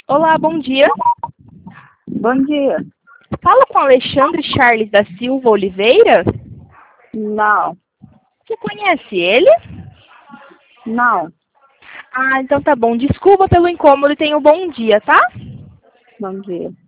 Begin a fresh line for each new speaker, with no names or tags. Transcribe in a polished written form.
Olá, bom dia.
Bom dia.
Fala com Alexandre Charles da Silva Oliveira.
Não,
Você conhece ele?
não.
Ah, então tá bom. Desculpa pelo incômodo e tenha um bom dia, tá?
Bom dia.